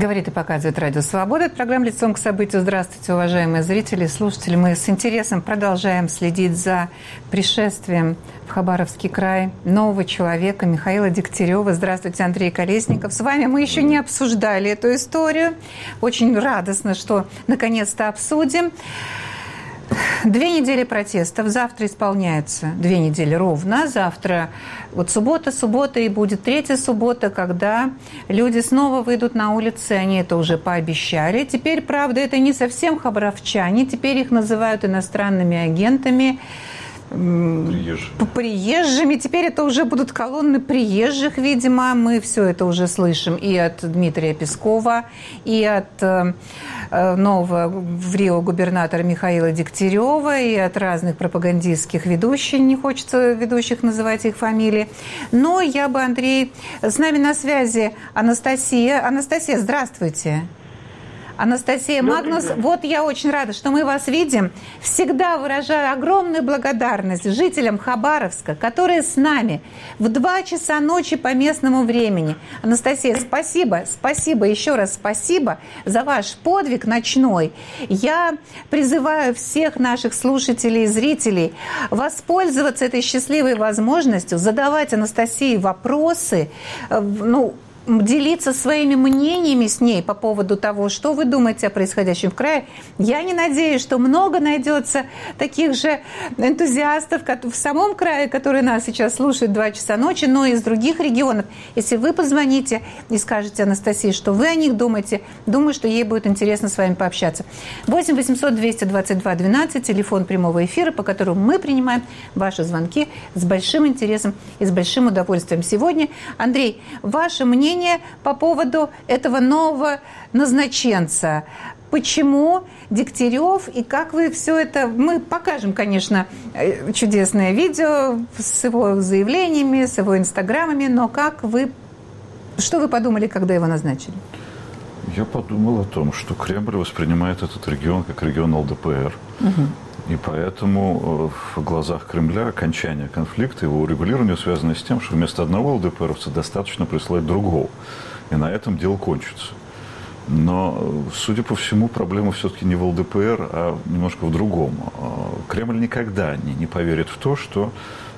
Говорит и показывает Радио Свобода. Это программа «Лицом к событию». Здравствуйте, уважаемые зрители и слушатели. Мы с интересом продолжаем следить за пришествием в Хабаровский край нового человека Михаила Дегтярева. Здравствуйте, Андрей Колесников. С вами мы еще не обсуждали эту историю. Очень радостно, что наконец-то обсудим. 2 недели протестов. Завтра исполняется 2 недели ровно. Завтра вот суббота, и будет 3-я суббота, когда люди снова выйдут на улицы. Они это уже пообещали. Теперь, правда, это не совсем хабаровчане. Теперь их называют иностранными агентами. Приезжими. Теперь это уже будут колонны приезжих, видимо. Мы все это уже слышим и от Дмитрия Пескова, и от нового в Рио губернатора Михаила Дегтярева, и от разных пропагандистских ведущих. Не хочется ведущих называть их фамилии. Но я бы, Андрей... С нами на связи Анастасия. Анастасия, здравствуйте. Анастасия Магнус, вот я очень рада, что мы вас видим. Всегда выражаю огромную благодарность жителям Хабаровска, которые с нами в 2 часа ночи по местному времени. Анастасия, спасибо, еще раз спасибо за ваш подвиг ночной. Я призываю всех наших слушателей и зрителей воспользоваться этой счастливой возможностью, задавать Анастасии вопросы, делиться своими мнениями с ней по поводу того, что вы думаете о происходящем в крае. Я не надеюсь, что много найдется таких же энтузиастов в самом крае, которые нас сейчас слушают 2 часа ночи, но и из других регионов. Если вы позвоните и скажете Анастасии, что вы о них думаете, думаю, что ей будет интересно с вами пообщаться. 8 800 222 12, телефон прямого эфира, по которому мы принимаем ваши звонки с большим интересом и с большим удовольствием. Сегодня, Андрей, ваше мнение по поводу этого нового назначенца. Почему Дегтярев и как вы все это... Мы покажем, конечно, чудесное видео с его заявлениями, с его инстаграмами, но что вы подумали, когда его назначили? Я подумал о том, что Кремль воспринимает этот регион как регион ЛДПР. И поэтому в глазах Кремля окончание конфликта, его урегулирование связано с тем, что вместо одного ЛДПРовца достаточно прислать другого. И на этом дело кончится. Но, судя по всему, проблема все-таки не в ЛДПР, а немножко в другом. Кремль никогда не поверит в то, что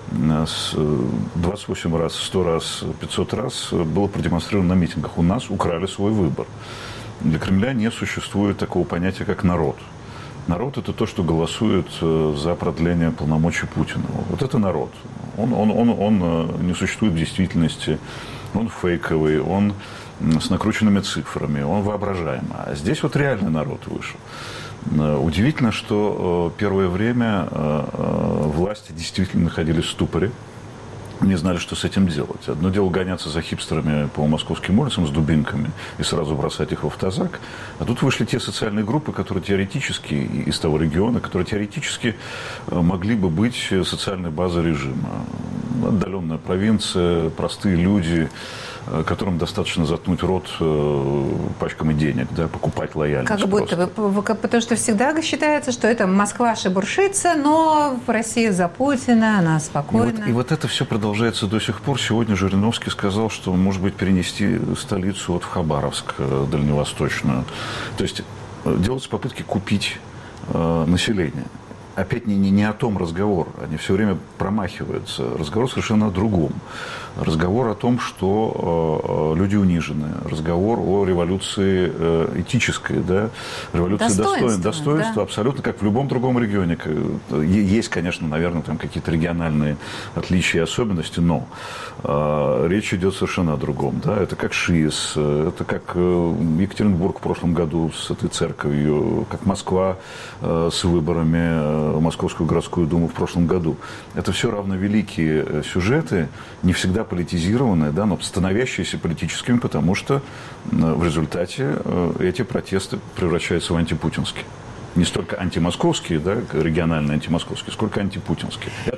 28 раз, 100 раз, 500 раз было продемонстрировано на митингах. У нас украли свой выбор. Для Кремля не существует такого понятия, как народ. Народ – это то, что голосует за продление полномочий Путина. Вот это народ. Он не существует в действительности, он фейковый, он с накрученными цифрами, он воображаемый. А здесь вот реальный народ вышел. Удивительно, что первое время власти действительно находились в ступоре, не знали, что с этим делать. Одно дело гоняться за хипстерами по московским улицам с дубинками и сразу бросать их в автозак. А тут вышли те социальные группы, которые теоретически, из того региона, которые теоретически могли бы быть социальной базой режима. Отдаленная провинция, простые люди, которым достаточно заткнуть рот пачками денег, да, покупать лояльность. Как будто бы, потому что всегда считается, что это Москва шебуршится, но в России за Путина, она спокойна. И вот это все продолжается до сих пор. Сегодня Жириновский сказал, что, может быть, перенести столицу вот в Хабаровск, дальневосточную. То есть делаются попытки купить население. Опять не о том разговор, они все время промахиваются. Разговор совершенно о другом. Разговор о том, что люди унижены. Разговор о революции этической, да? Революции достоинства, да? Абсолютно как в любом другом регионе. Есть, конечно, наверное, там какие-то региональные отличия и особенности, но речь идет совершенно о другом. Да? Это как ШИС, это как Екатеринбург в прошлом году с этой церковью, как Москва с выборами в Московскую городскую думу в прошлом году. Это все равновеликие сюжеты, не всегда политизированные, да, но становящиеся политическими, потому что в результате эти протесты превращаются в антипутинские. Не столько антимосковские, да, региональные антимосковские, сколько антипутинские. Это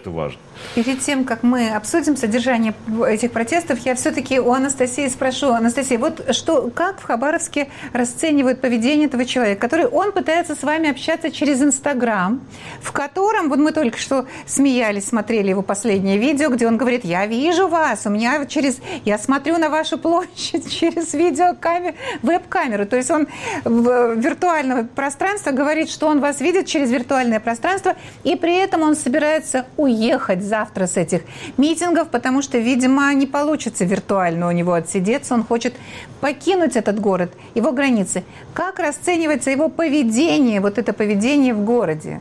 это важно. Перед тем, как мы обсудим содержание этих протестов, я все-таки у Анастасии спрошу. Анастасия, вот как в Хабаровске расценивают поведение этого человека, он пытается с вами общаться через Инстаграм, в котором, вот мы только что смеялись, смотрели его последнее видео, где он говорит: я вижу вас, я смотрю на вашу площадь через веб-камеру. То есть он в виртуальном пространстве говорит, что он вас видит через виртуальное пространство, и при этом он собирается уехать завтра с этих митингов, потому что, видимо, не получится виртуально у него отсидеться. Он хочет покинуть этот город, его границы. Как расценивается его поведение, вот это поведение в городе?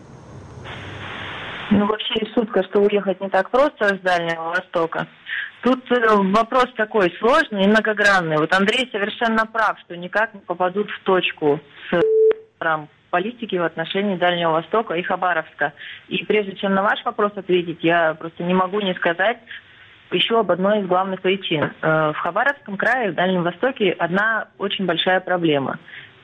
Вообще шутка, что уехать не так просто с Дальнего Востока. Тут вопрос такой сложный и многогранный. Вот Андрей совершенно прав, что никак не попадут в точку с политики в отношении Дальнего Востока и Хабаровска. И прежде чем на ваш вопрос ответить, я просто не могу не сказать еще об одной из главных причин. В Хабаровском крае, в Дальнем Востоке, одна очень большая проблема.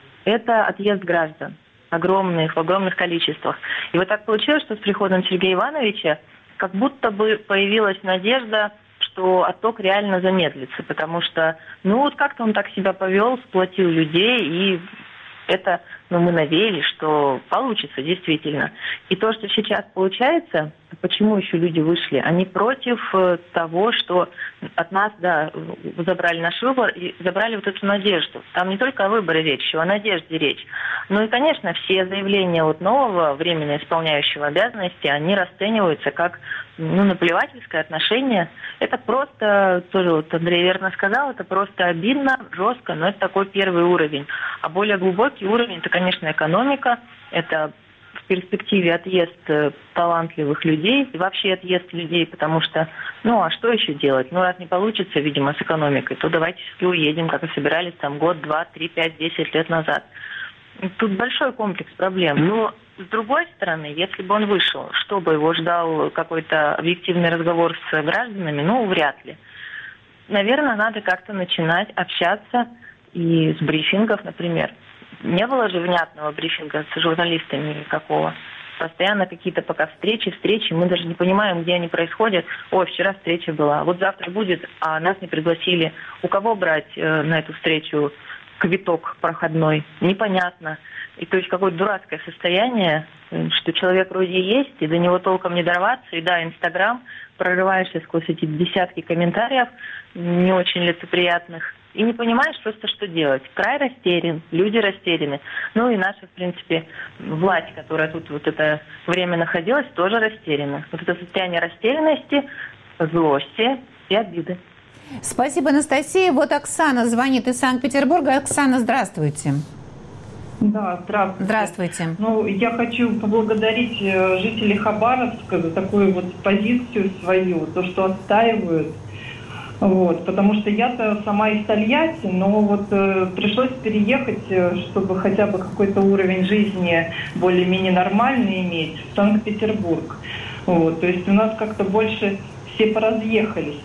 Это отъезд граждан. В огромных количествах. И вот так получилось, что с приходом Сергея Ивановича как будто бы появилась надежда, что отток реально замедлится. Потому что, как-то он так себя повел, сплотил людей, и это... мы надеялись, что получится действительно. И то, что сейчас получается, почему еще люди вышли? Они против того, что от нас, забрали наш выбор и забрали вот эту надежду. Там не только о выборе речь, еще о надежде речь. И, конечно, все заявления нового временно исполняющего обязанности, они расцениваются как наплевательское отношение. Это просто, тоже Андрей верно сказал, это просто обидно, жестко, но это такой первый уровень. А более глубокий уровень, это, конечно, экономика, это в перспективе отъезд талантливых людей и вообще отъезд людей, потому что, а что еще делать? Раз не получится, видимо, с экономикой, то давайте все-таки уедем, как и собирались год, 2, 3, 5, 10 лет назад. Тут большой комплекс проблем. Но, с другой стороны, если бы он вышел, что бы его ждал какой-то объективный разговор с гражданами, вряд ли. Наверное, надо как-то начинать общаться и с брифингов, например. Не было же внятного брифинга с журналистами никакого. Постоянно какие-то пока встречи, мы даже не понимаем, где они происходят. Вчера встреча была, вот завтра будет, а нас не пригласили. У кого брать на эту встречу квиток проходной? Непонятно. И то есть какое-то дурацкое состояние, что человек вроде есть, и до него толком не дорваться. И Инстаграм, прорываешься сквозь эти десятки комментариев, не очень лицеприятных, и не понимаешь просто, что делать. Край растерян, люди растеряны. И наша, в принципе, власть, которая тут это время находилась, тоже растеряна. Вот это состояние растерянности, злости и обиды. Спасибо, Анастасия. Вот Оксана звонит из Санкт-Петербурга. Оксана, здравствуйте. Да, здравствуйте. Здравствуйте. Я хочу поблагодарить жителей Хабаровска за такую позицию свою, то, что отстаивают. Потому что я-то сама из Тольятти, но пришлось переехать, чтобы хотя бы какой-то уровень жизни более-менее нормальный иметь, в Санкт-Петербург. То есть у нас как-то больше все поразъехались.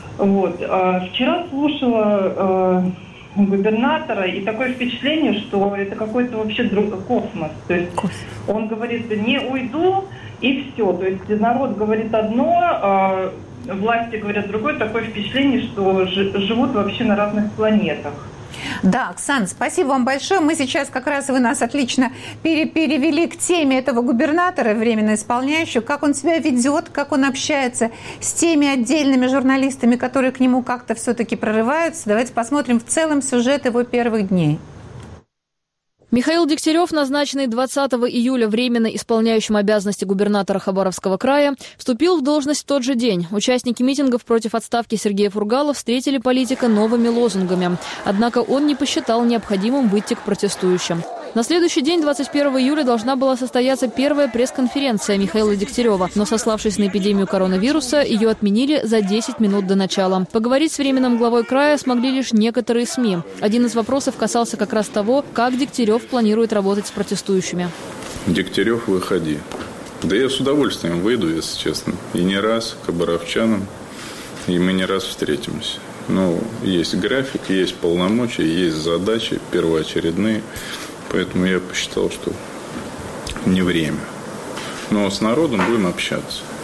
Вчера слушала губернатора, и такое впечатление, что это какой-то вообще космос. То есть он говорит: не уйду, и все. То есть народ говорит одно, власти говорят другое. Такое впечатление, что живут вообще на разных планетах. Да, Оксана, спасибо вам большое. Мы сейчас как раз, вы нас отлично перевели к теме этого губернатора, временно исполняющего, как он себя ведет, как он общается с теми отдельными журналистами, которые к нему как-то все-таки прорываются. Давайте посмотрим в целом сюжет его первых дней. Михаил Дегтярев, назначенный 20 июля временно исполняющим обязанности губернатора Хабаровского края, вступил в должность в тот же день. Участники митингов против отставки Сергея Фургала встретили политика новыми лозунгами. Однако он не посчитал необходимым выйти к протестующим. На следующий день, 21 июля, должна была состояться первая пресс-конференция Михаила Дегтярева, но, сославшись на эпидемию коронавируса, ее отменили за 10 минут до начала. Поговорить с временным главой края смогли лишь некоторые СМИ. Один из вопросов касался как раз того, как Дегтярев планирует работать с протестующими. Дегтярев, выходи. Да я с удовольствием выйду, если честно. И не раз к хабаровчанам, и мы не раз встретимся. Есть график, есть полномочия, есть задачи первоочередные. Поэтому я посчитал, что не время. Но с народом будем общаться.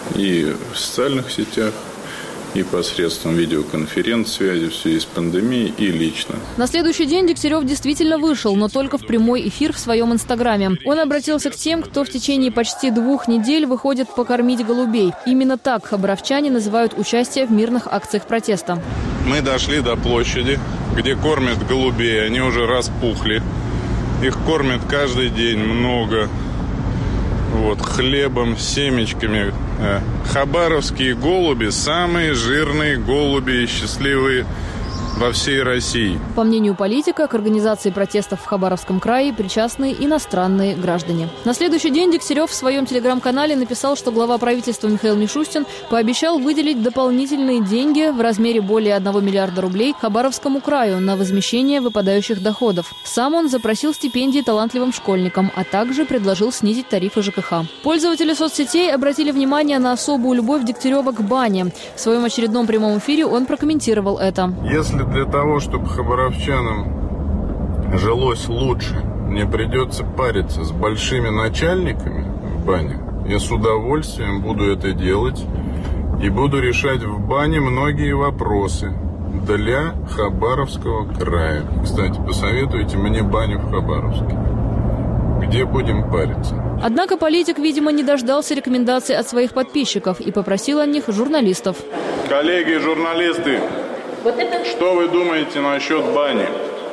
И в социальных сетях, и посредством видеоконференц-связи, в связи с пандемией, и лично. На следующий день Дегтярев действительно вышел, но только в прямой эфир в своем инстаграме. Он обратился к тем, кто в течение почти 2 недель выходит покормить голубей. Именно так хабаровчане называют участие в мирных акциях протеста. Мы дошли до площади, где кормят голубей. Они уже распухли. Их кормят каждый день много. Вот, хлебом, семечками. Хабаровские голуби – самые жирные голуби и счастливые во всей России. По мнению политика, к организации протестов в Хабаровском крае причастны иностранные граждане. На следующий день Дегтярев в своем телеграм-канале написал, что глава правительства Михаил Мишустин пообещал выделить дополнительные деньги в размере более 1 миллиарда рублей Хабаровскому краю на возмещение выпадающих доходов. Сам он запросил стипендии талантливым школьникам, а также предложил снизить тарифы ЖКХ. Пользователи соцсетей обратили внимание на особую любовь Дегтярева к бане. В своем очередном прямом эфире он прокомментировал это. Если для того, чтобы хабаровчанам жилось лучше, мне придется париться с большими начальниками в бане, я с удовольствием буду это делать и буду решать в бане многие вопросы для Хабаровского края. Кстати, посоветуйте мне баню в Хабаровске. Где будем париться? Однако политик, видимо, не дождался рекомендаций от своих подписчиков и попросил о них журналистов. Коллеги журналисты, что вы думаете насчет бани?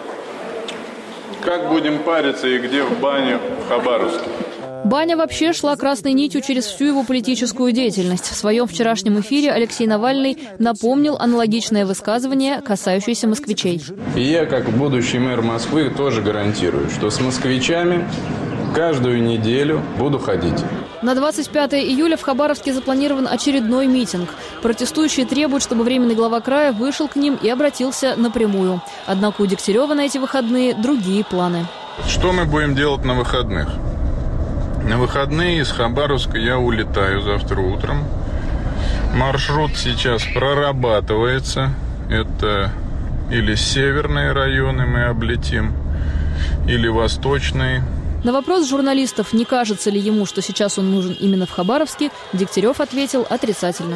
Как будем париться и где в бане в Хабаровске? Баня вообще шла красной нитью через всю его политическую деятельность. В своем вчерашнем эфире Алексей Навальный напомнил аналогичное высказывание, касающееся москвичей. И я, как будущий мэр Москвы, тоже гарантирую, что с москвичами каждую неделю буду ходить. На 25 июля в Хабаровске запланирован очередной митинг. Протестующие требуют, чтобы временный глава края вышел к ним и обратился напрямую. Однако у Дегтярева на эти выходные другие планы. Что мы будем делать на выходных? На выходные из Хабаровска я улетаю завтра утром. Маршрут сейчас прорабатывается. Это или северные районы мы облетим, или восточные. На вопрос журналистов, не кажется ли ему, что сейчас он нужен именно в Хабаровске, Дегтярев ответил отрицательно.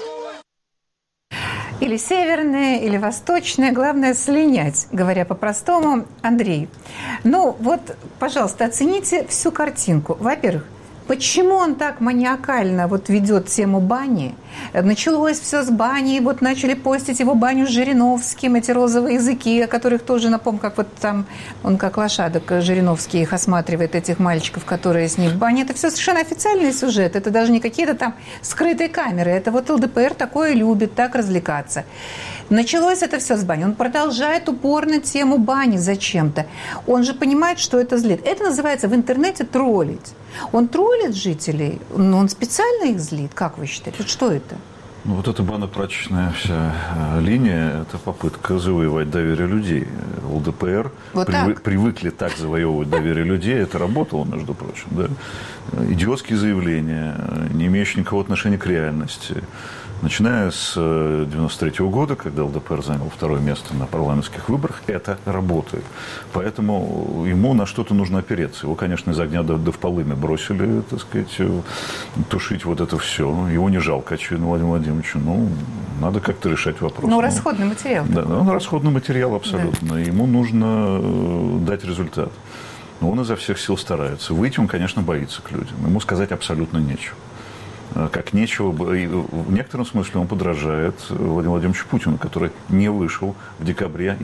Или северное, или восточное. Главное слинять, говоря по-простому. Андрей, ну вот, пожалуйста, оцените всю картинку. Во-первых, почему он так маниакально вот ведет тему бани? Началось все с бани, вот начали постить его баню с Жириновским, эти розовые языки, о которых тоже напомню, как вот там он как лошадок Жириновский их осматривает, этих мальчиков, которые с ним в бане. Это все совершенно официальный сюжет, это даже не какие-то там скрытые камеры, это вот ЛДПР такое любит, так развлекаться. Началось это все с бани. Он продолжает упорно тему бани зачем-то. Он же понимает, что это злит. Это называется в интернете троллить. Он троллит жителей, но он специально их злит. Как вы считаете? Вот что это? Ну, вот эта банно-прачечная вся линия – это попытка завоевать доверие людей. ЛДПР вот привыкли так завоевывать доверие людей. Это работало, между прочим. Да? Идиотские заявления, не имеющие никакого отношения к реальности. Начиная с 1993 года, когда ЛДПР занял 2-е место на парламентских выборах, это работает. Поэтому ему на что-то нужно опереться. Его, конечно, из огня до в полыми бросили, так сказать, тушить вот это все. Его не жалко, очевидно, Владимиру Владимировичу. Ну, надо как-то решать вопрос. Ну, расходный материал. Да, он расходный материал абсолютно. Да. Ему нужно дать результат. Но он изо всех сил старается. Выйти он, конечно, боится к людям. Ему сказать абсолютно нечего. Как нечего, в некотором смысле он подражает Владимиру Владимировичу Путину, который не вышел в декабре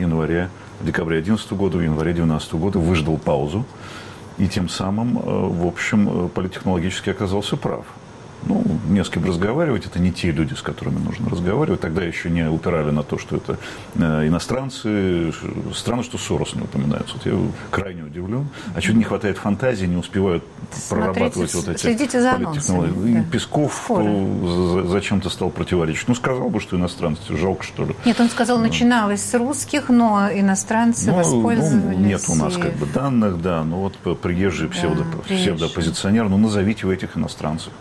2011 года, в январе 2012 года, выждал паузу и тем самым, в общем, политтехнологически оказался прав. Ну, не с кем разговаривать, это не те люди, с которыми нужно разговаривать. Тогда еще не упирали на то, что это иностранцы. Странно, что Сорос не упоминается. Вот я крайне удивлен. А чуть не хватает фантазии, не успевают прорабатывать вот эти политтехнологии. Да. Песков зачем-то стал противоречить. Ну, сказал бы, что иностранцы. Жалко, что ли. Нет, он сказал, начиналось с русских, но иностранцы воспользовались. Нет у нас как бы данных, да. Ну, вот приезжие псевдооппозиционеры. Ну, назовите вы этих иностранцев. Назовите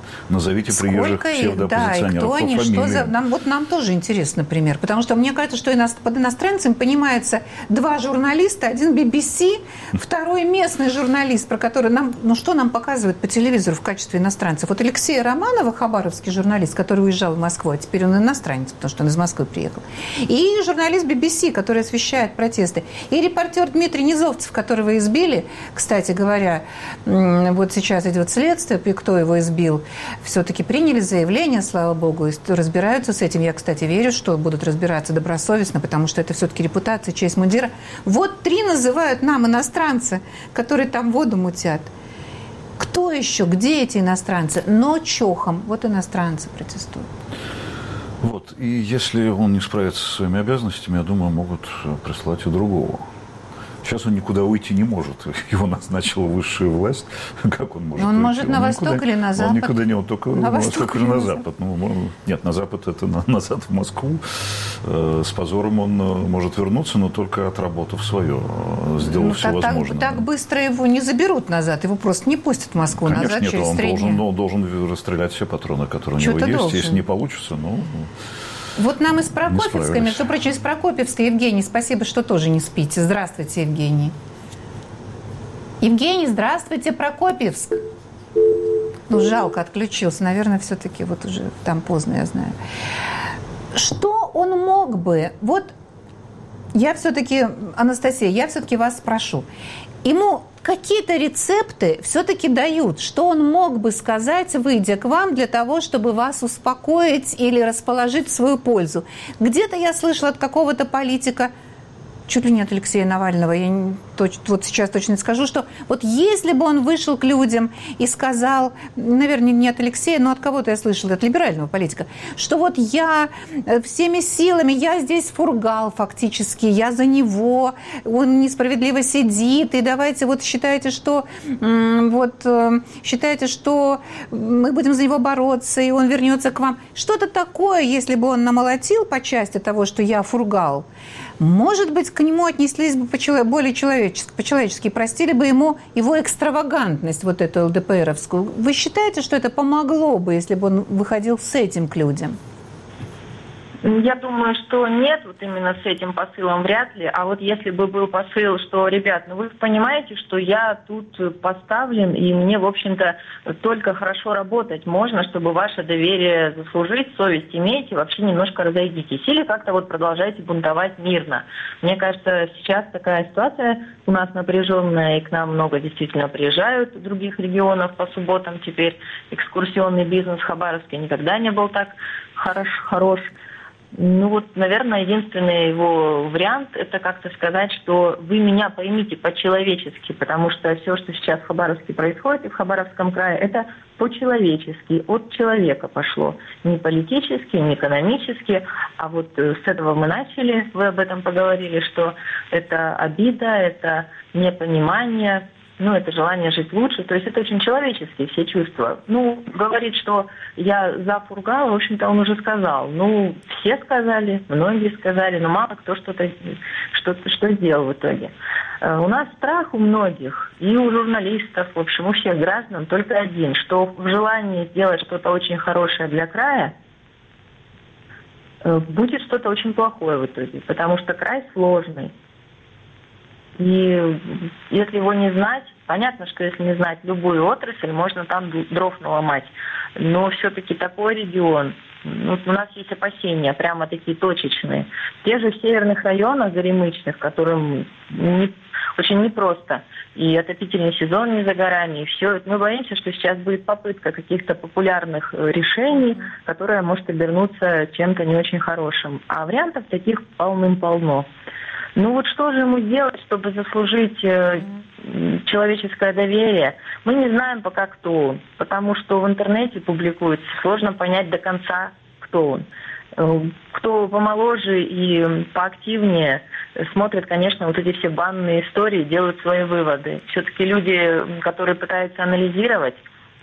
назовите приезжих псевдооппозиционеров по они, фамилиям. что за... нам тоже интересно пример, потому что мне кажется, что под иностранцем понимается 2 журналиста, один BBC, второй местный журналист, про который нам, что нам показывают по телевизору в качестве иностранцев. Вот Алексей Романова, хабаровский журналист, который уезжал в Москву, а теперь он иностранец, потому что он из Москвы приехал. И журналист BBC, который освещает протесты. И репортер Дмитрий Низовцев, которого избили, кстати говоря, вот сейчас идет следствие, кто его избил. Все-таки приняли заявление, слава богу, и разбираются с этим. Я, кстати, верю, что будут разбираться добросовестно, потому что это все-таки репутация, честь мундира. Вот 3 называют нам иностранцы, которые там воду мутят. Кто еще? Где эти иностранцы? Но чохом. Вот иностранцы протестуют. Вот. И если он не справится со своими обязанностями, я думаю, могут прислать и другого. Сейчас он никуда уйти не может. Его назначила высшая власть. Как он может он уйти? Может на восток или на запад? Он никуда не, он только на восток или на запад. Нет, на запад это назад в Москву. С позором он может вернуться, но только отработав свое, сделав все возможное. Так быстро его не заберут назад, его просто не пустят в Москву. Конечно, назад нет, через он 3 дня. должен расстрелять все патроны, которые у него есть. Должен. Если не получится, Вот нам из Прокопьевска, между прочим, из Прокопьевска, Евгений, спасибо, что тоже не спите. Здравствуйте, Евгений. Евгений, здравствуйте, Прокопьевск. Жалко, отключился. Наверное, все-таки вот уже там поздно, я знаю. Что он мог бы... Вот я все-таки, Анастасия, я все-таки вас спрошу. Ему какие-то рецепты все-таки дают, что он мог бы сказать, выйдя к вам, для того, чтобы вас успокоить или расположить в свою пользу. Где-то я слышала от какого-то политика, чуть ли не от Алексея Навального, я вот сейчас точно не скажу, что вот если бы он вышел к людям и сказал, наверное, не от Алексея, но от кого-то я слышала, от либерального политика, что вот я всеми силами, я здесь фургал фактически, я за него, он несправедливо сидит, и давайте вот считайте, что мы будем за него бороться, и он вернется к вам. Что-то такое, если бы он намолотил по части того, что я фургал, может быть, к нему отнеслись бы более по-человечески, простили бы ему его экстравагантность, вот эту ЛДПРовскую. Вы считаете, что это помогло бы, если бы он выходил с этим к людям? Я думаю, что нет, вот именно с этим посылом вряд ли. А вот если бы был посыл, что, ребят, вы понимаете, что я тут поставлен, и мне, в общем-то, только хорошо работать можно, чтобы ваше доверие заслужить, совесть иметь, и вообще немножко разойдитесь. Или как-то вот продолжайте бунтовать мирно. Мне кажется, сейчас такая ситуация у нас напряженная, и к нам много действительно приезжают из других регионов по субботам теперь. Экскурсионный бизнес в Хабаровске никогда не был так хорош. Наверное, единственный его вариант – это как-то сказать, что вы меня поймите по-человечески, потому что все, что сейчас в Хабаровске происходит и в Хабаровском крае, это по-человечески, от человека пошло. Не политически, не экономически, а вот с этого мы начали, вы об этом поговорили, что это обида, это непонимание, это желание жить лучше. То есть это очень человеческие все чувства. Говорит, что я за фургал, в общем-то, он уже сказал. Все сказали, многие сказали, но мало кто что сделал в итоге. У нас страх у многих, и у журналистов, в общем, у всех граждан только один, что в желании сделать что-то очень хорошее для края будет что-то очень плохое в итоге, потому что край сложный. И если его не знать, понятно, что если не знать любую отрасль, можно там дров наломать. Но все-таки такой регион, у нас есть опасения, прямо такие точечные. Те же в северных районах горемычных, которым очень непросто. И отопительный сезон не за горами, и все. Мы боимся, что сейчас будет попытка каких-то популярных решений, которая может обернуться чем-то не очень хорошим. А вариантов таких полным-полно. Что же ему делать, чтобы заслужить человеческое доверие? Мы не знаем пока, кто он, потому что в интернете публикуется, сложно понять до конца, кто он. Кто помоложе и поактивнее смотрит, конечно, вот эти все банные истории, делают свои выводы. Все-таки люди, которые пытаются анализировать,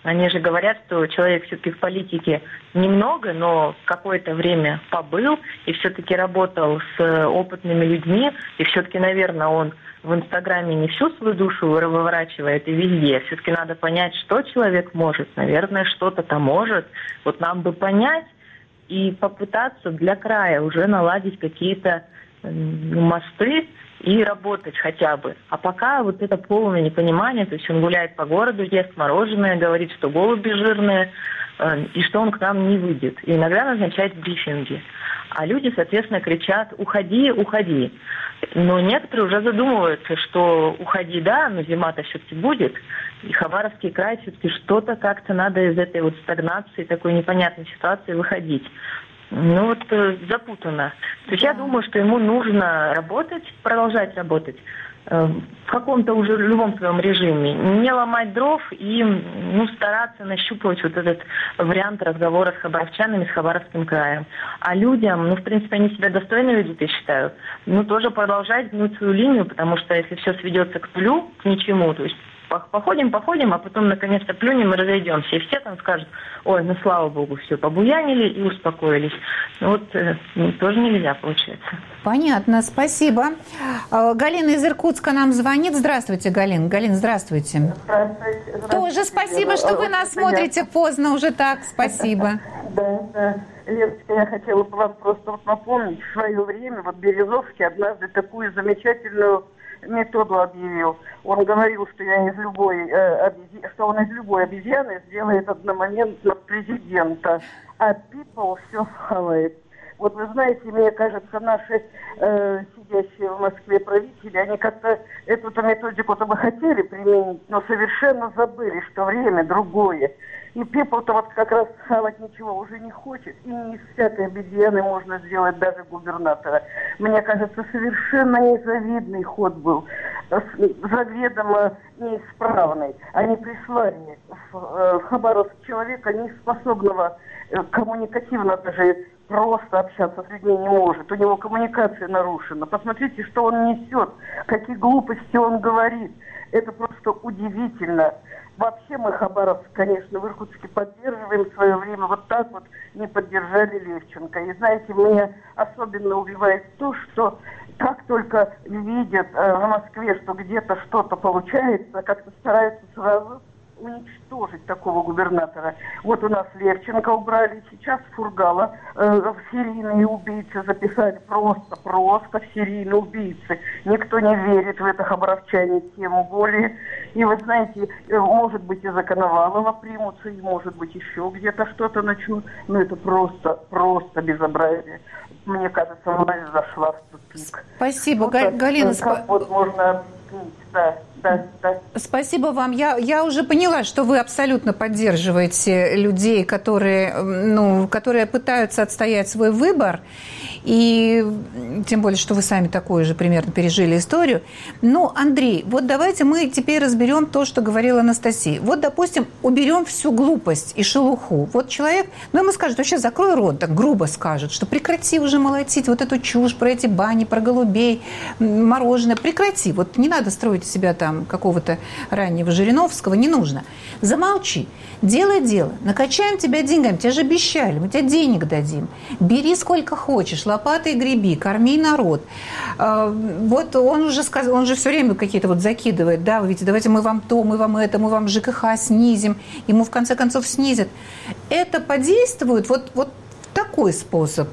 Они же говорят, что человек все-таки в политике немного, но какое-то время побыл и все-таки работал с опытными людьми. И все-таки, наверное, он в Инстаграме не всю свою душу выворачивает и везде. Все-таки надо понять, что человек может. Наверное, что-то там может. Вот нам бы понять и попытаться для края уже наладить какие-то мосты и работать хотя бы. А пока вот это полное непонимание, то есть он гуляет по городу, ест мороженое, говорит, что голуби жирные, и что он к нам не выйдет. И иногда назначает брифинги. А люди, соответственно, кричат «уходи, уходи». Но некоторые уже задумываются, что уходи, да, но зима-то все-таки будет. И Хабаровский край все-таки что-то как-то надо из этой вот стагнации, такой непонятной ситуации выходить. Ну вот запутанно. То есть я думаю, что ему нужно работать, продолжать работать в каком-то уже любом своем режиме. Не ломать дров и стараться нащупывать вот этот вариант разговора с хабаровчанами, с Хабаровским краем. А людям, в принципе, они себя достойно ведут, я считаю, тоже продолжать гнуть свою линию, потому что если все сведется к нулю, к ничему, то есть походим, а потом наконец-то плюнем и разойдемся. И все там скажут: ой, слава богу, все, побуянили и успокоились. Тоже нельзя, получается. Понятно, спасибо. Галина из Иркутска нам звонит. Здравствуйте, Галина. Галина, здравствуйте. Здравствуйте. Тоже спасибо, что вы нас смотрите поздно уже так. Спасибо. Да. Леночка, я хотела бы вам просто напомнить, в свое время Березовский однажды такую замечательную методу объявил. Он говорил, что он из любой обезьяны сделает одномоментно президента, а people все схавает. Вот вы знаете, мне кажется, наши сидящие в Москве правители, они как-то эту методику-то бы хотели применить, но совершенно забыли, что время другое. И people-то вот как раз схавать ничего уже не хочет. И не из всякой обезьяны можно сделать даже губернатора. Мне кажется, совершенно незавидный ход был. Заведомо неисправный. Они прислали в Хабаровск человека, неспособного коммуникативно даже просто общаться с людьми не может. У него коммуникация нарушена. Посмотрите, что он несет, какие глупости он говорит. Это просто удивительно. Вообще мы Хабаровск, конечно, в Иркутске поддерживаем. В свое время вот так вот не поддержали Левченко. И знаете, меня особенно убивает то, что как только видят в Москве, что где-то что-то получается, как-то стараются сразу уничтожить такого губернатора. Вот у нас Левченко убрали, сейчас Фургала в серийные убийцы записали. Просто в серийные убийцы. Никто не верит в это, хабаровчане тем более. И вы знаете, может быть, из-за Коновалова примутся, и может быть еще где-то что-то начнут. Но это просто безобразие. Мне кажется, власть зашла в тупик. Спасибо, Галина. Как можно объяснить, да. Спасибо вам. Я уже поняла, что вы абсолютно поддерживаете людей, которые пытаются отстоять свой выбор. И тем более, что вы сами такую же примерно пережили историю. Но, Андрей, вот давайте мы теперь разберем то, что говорила Анастасия. Вот, допустим, уберем всю глупость и шелуху. Вот человек, ему скажут: вообще закрой рот, так грубо скажут, что прекрати уже молотить вот эту чушь про эти бани, про голубей, мороженое. Прекрати. Вот не надо строить из себя там какого-то раннего Жириновского, не нужно. Замолчи. Делай дело. Накачаем тебя деньгами. Тебе же обещали. Мы тебе денег дадим. Бери сколько хочешь. Лопатой греби. Корми народ. Вот он уже сказал, он же все время какие-то вот закидывает. Да, вы видите, давайте мы вам то, мы вам это, мы вам ЖКХ снизим. Ему в конце концов снизят. Это подействует вот такой способ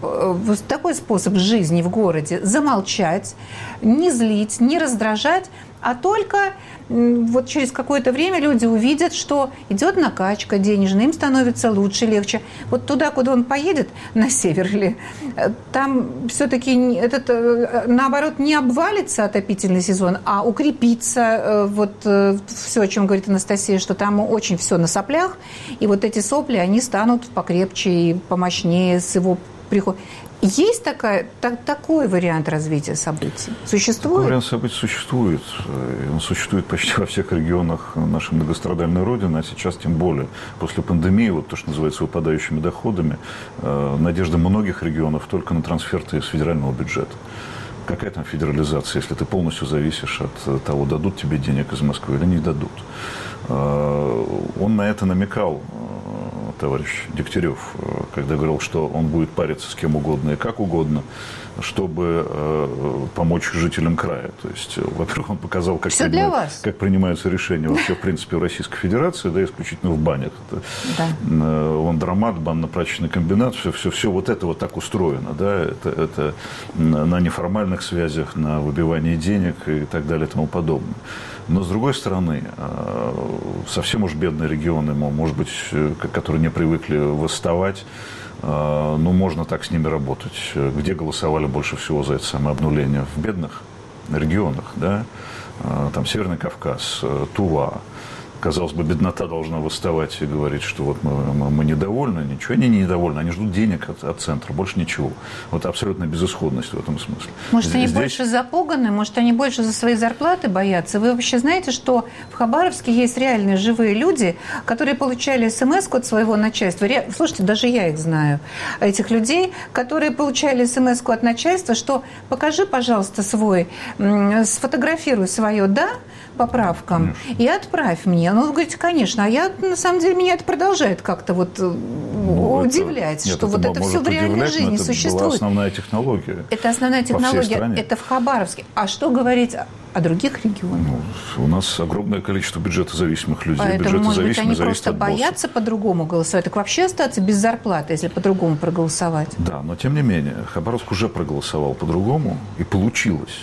жизни в городе. Замолчать, не злить, не раздражать, а только вот через какое-то время люди увидят, что идет накачка денежная, им становится лучше, легче. Вот туда, куда он поедет, на север или там все-таки наоборот не обвалится отопительный сезон, а укрепится все, о чем говорит Анастасия, что там очень все на соплях, и вот эти сопли, они станут покрепче и помощнее с его приходом. Есть такой вариант развития событий? Существует? Такой вариант событий существует. Он существует почти во всех регионах нашей многострадальной Родины, а сейчас тем более. После пандемии, вот то, что называется выпадающими доходами, надежда многих регионов только на трансферты из федерального бюджета. Какая там федерализация, если ты полностью зависишь от того, дадут тебе денег из Москвы или не дадут? Он на это намекал, товарищ Дегтярев, когда говорил, что он будет париться с кем угодно и как угодно, чтобы помочь жителям края. То есть, во-первых, он показал, как принимаются решения вообще, в принципе, в Российской Федерации, да, исключительно в банях. Да. Ландромат, банно-прачечный комбинат, все вот это вот так устроено. Да? Это на неформальных связях, на выбивании денег и так далее и тому подобное. Но, с другой стороны, совсем уж бедные регионы, может быть, которые не привыкли восставать, ну, можно так с ними работать. Где голосовали больше всего за это самое обнуление? В бедных регионах, да? Там Северный Кавказ, Тува. Казалось бы, беднота должна восставать и говорить, что вот мы недовольны. Ничего, они не недовольны, они ждут денег от центра, больше ничего. Вот абсолютная безысходность в этом смысле. Может, они больше запуганы, может, они больше за свои зарплаты боятся. Вы вообще знаете, что в Хабаровске есть реальные живые люди, которые получали смс-ку от своего начальства. Слушайте, даже я их знаю, этих людей, которые получали смс-ку от начальства, что покажи, пожалуйста, сфотографируй свое «да», поправкам, конечно, и отправь мне. Ну, говорите, конечно. А я, на самом деле, меня это продолжает как-то вот удивлять, что вот это все в реальной жизни существует. Это была основная технология. Это основная технология. Это в Хабаровске. А что говорить о других регионах? Ну, у нас огромное количество бюджетозависимых людей. Поэтому, может быть, они просто боятся по-другому голосовать. Так вообще остаться без зарплаты, если по-другому проголосовать. Да, но тем не менее, Хабаровск уже проголосовал по-другому, и получилось.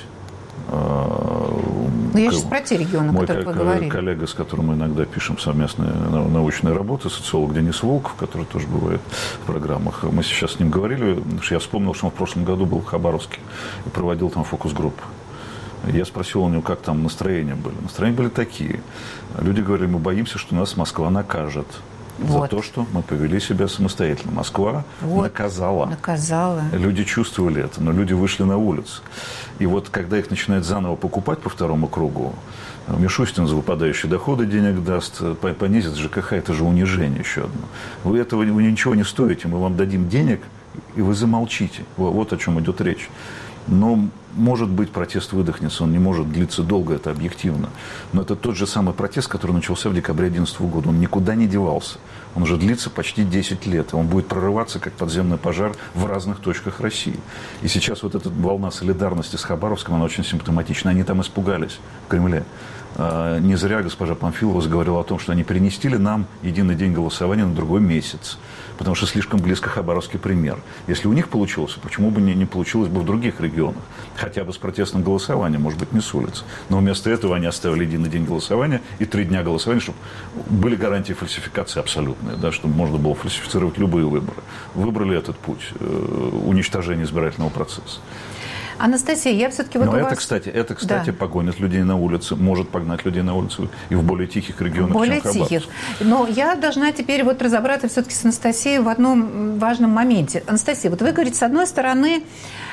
Но я сейчас про те регионы, о которых вы говорили. Мой коллега, с которым мы иногда пишем совместные научные работы, социолог Денис Волков, который тоже бывает в программах, мы сейчас с ним говорили, что я вспомнил, что он в прошлом году был в Хабаровске и проводил там фокус-группу. Я спросил у него, как там настроения были. Настроения были такие. Люди говорили, мы боимся, что нас Москва накажет. За то, что мы повели себя самостоятельно. Москва наказала. Люди чувствовали это, но люди вышли на улицы. И вот когда их начинают заново покупать по второму кругу, Мишустин за выпадающие доходы денег даст, понизит ЖКХ, это же унижение еще одно. Вы ничего не стоите, мы вам дадим денег, и вы замолчите. Вот о чем идет речь. Но, может быть, протест выдохнется, он не может длиться долго, это объективно. Но это тот же самый протест, который начался в декабре 2011 года. Он никуда не девался. Он уже длится почти 10 лет. И он будет прорываться, как подземный пожар, в разных точках России. И сейчас вот эта волна солидарности с Хабаровском, она очень симптоматична. Они там испугались в Кремле. Не зря госпожа Памфилова заговорила о том, что они перенесли нам единый день голосования на другой месяц. Потому что слишком близко Хабаровский пример. Если у них получилось, почему бы не получилось бы в других регионах? Хотя бы с протестным голосованием, может быть, не с улиц. Но вместо этого они оставили единый день голосования и 3 дня голосования, чтобы были гарантии фальсификации абсолютные, да, чтобы можно было фальсифицировать любые выборы. Выбрали этот путь уничтожения избирательного процесса. Анастасия, я все-таки вот Но это, кстати, да, погонит людей на улицы, может погнать людей на улицу и в более тихих регионах, более чем Хабаровск. Тихих. Но я должна теперь вот разобраться все-таки с Анастасией в одном важном моменте. Анастасия, вот вы говорите, с одной стороны,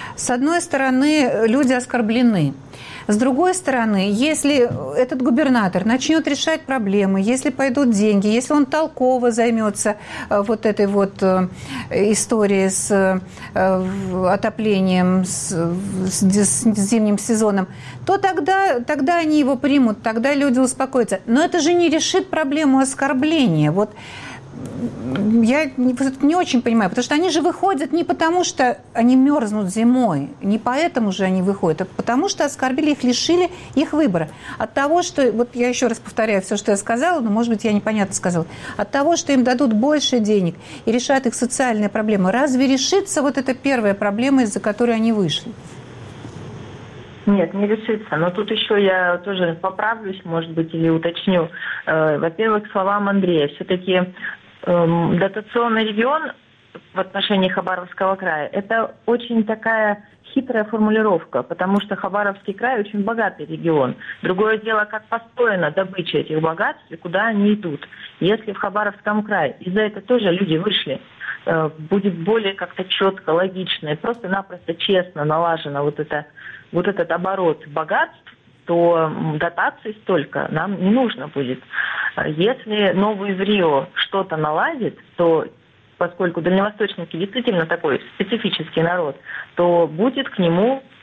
люди оскорблены. С другой стороны, если этот губернатор начнет решать проблемы, если пойдут деньги, если он толково займется вот этой вот историей с отоплением, с зимним сезоном, то тогда они его примут, тогда люди успокоятся. Но это же не решит проблему оскорбления. Вот я не очень понимаю, потому что они же выходят не потому, что они мерзнут зимой, не поэтому же они выходят, а потому что оскорбили их, лишили их выбора. От того, что, вот я еще раз повторяю все, что я сказала, но, может быть, я непонятно сказала, от того, что им дадут больше денег и решат их социальные проблемы, разве решится вот эта первая проблема, из-за которой они вышли? Нет, не решится. Но тут еще я тоже поправлюсь, может быть, или уточню. Во-первых, к словам Андрея. Все-таки дотационный регион в отношении Хабаровского края – это очень такая хитрая формулировка, потому что Хабаровский край очень богатый регион. Другое дело, как построена добыча этих богатств и куда они идут. Если в Хабаровском крае, и за это тоже люди вышли, будет более как-то четко, логично и просто-напросто честно налажено вот этот оборот богатств, то дотаций столько нам не нужно будет. Если Новый Рио что-то наладит, то, поскольку дальневосточники действительно такой специфический народ, то будет к нему